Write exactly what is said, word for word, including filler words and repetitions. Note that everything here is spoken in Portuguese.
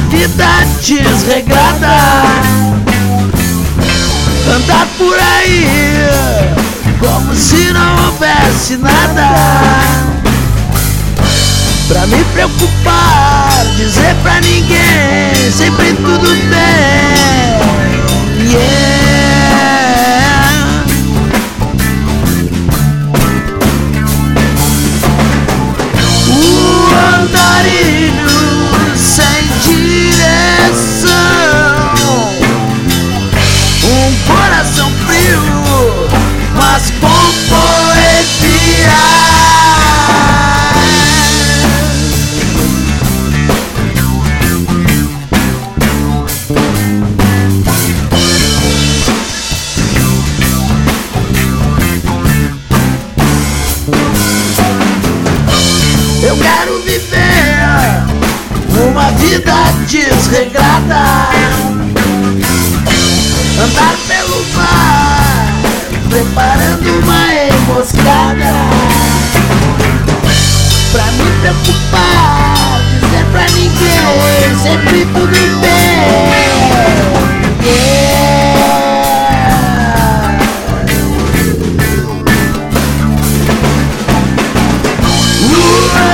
vida desregrada, andar por aí como se não houvesse nada pra me preocupar, dizer pra ninguém sempre tudo bem. Yeah. O andarilho sem direção, um coração frio, mas com poesia. Eu quero viver uma vida desregrada, andar pelo mar preparando uma emboscada pra me preocupar, dizer pra ninguém sempre tudo bem. Yeah. Uh!